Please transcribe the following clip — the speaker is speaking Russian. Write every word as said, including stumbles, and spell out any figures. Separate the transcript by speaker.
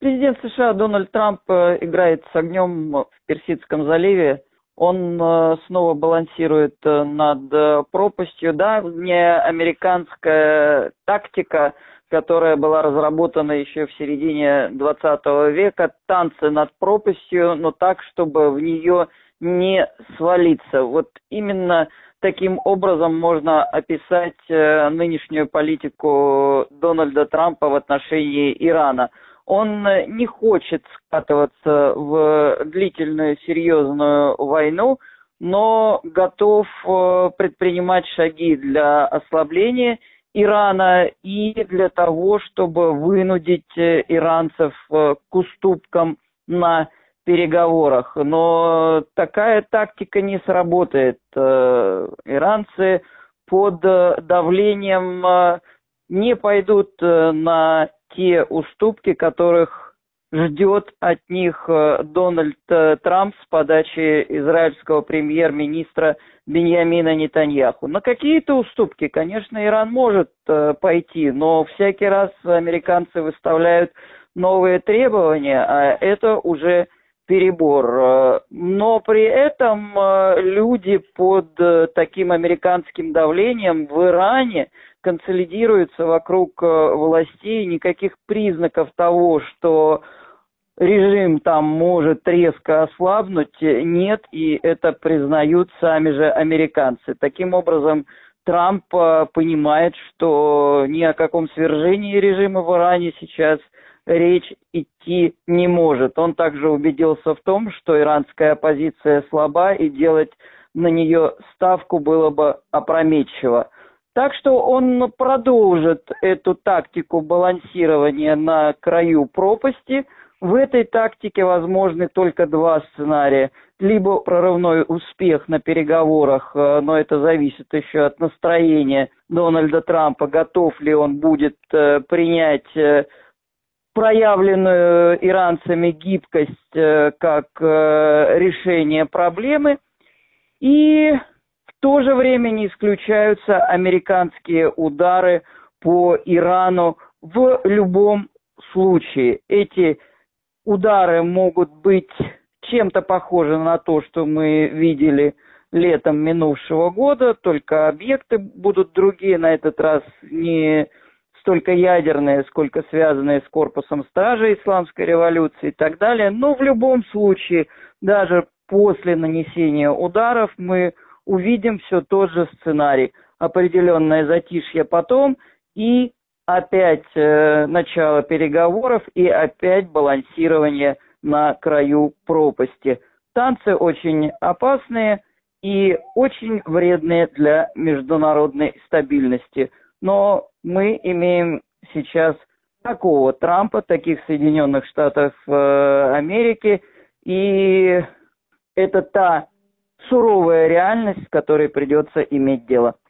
Speaker 1: Президент США Дональд Трамп э, играет с огнем в Персидском заливе. Он э, снова балансирует э, над э, пропастью. Да, не американская тактика, которая была разработана еще в середине двадцатого века, танцы над пропастью, но так, чтобы в нее не свалиться. Вот именно таким образом можно описать э, нынешнюю политику Дональда Трампа в отношении Ирана. Он не хочет скатываться в длительную серьезную войну, но готов предпринимать шаги для ослабления Ирана и для того, чтобы вынудить иранцев к уступкам на переговорах. Но такая тактика не сработает. Иранцы под давлением не пойдут на те уступки, которых ждет от них Дональд Трамп с подачи израильского премьер-министра Биньямина Нетаньяху. На какие-то уступки, конечно, Иран может пойти, но всякий раз американцы выставляют новые требования, а это уже перебор. Но при этом люди под таким американским давлением в Иране консолидируются вокруг властей, никаких признаков того, что режим там может резко ослабнуть, нет, и это признают сами же американцы. Таким образом, Трамп понимает, что ни о каком свержении режима в Иране сейчас речь идти не может. Он также убедился в том, что иранская оппозиция слаба, и делать на нее ставку было бы опрометчиво. Так что он продолжит эту тактику балансирования на краю пропасти. В этой тактике возможны только два сценария. Либо прорывной успех на переговорах, но это зависит еще от настроения Дональда Трампа, готов ли он будет принять проявленную иранцами гибкость как решение проблемы. И в то же время не исключаются американские удары по Ирану в любом случае. Эти удары могут быть чем-то похожи на то, что мы видели летом минувшего года, только объекты будут другие, на этот раз не столько ядерные, сколько связанные с корпусом стражи исламской революции и так далее. Но в любом случае, даже после нанесения ударов, мы увидим все тот же сценарий. Определенное затишье потом и опять э, начало переговоров и опять балансирование на краю пропасти. Танцы очень опасные и очень вредные для международной стабильности. Но мы имеем сейчас такого Трампа, таких Соединенных Штатов э, Америки, и это та суровая реальность, с которой придется иметь дело.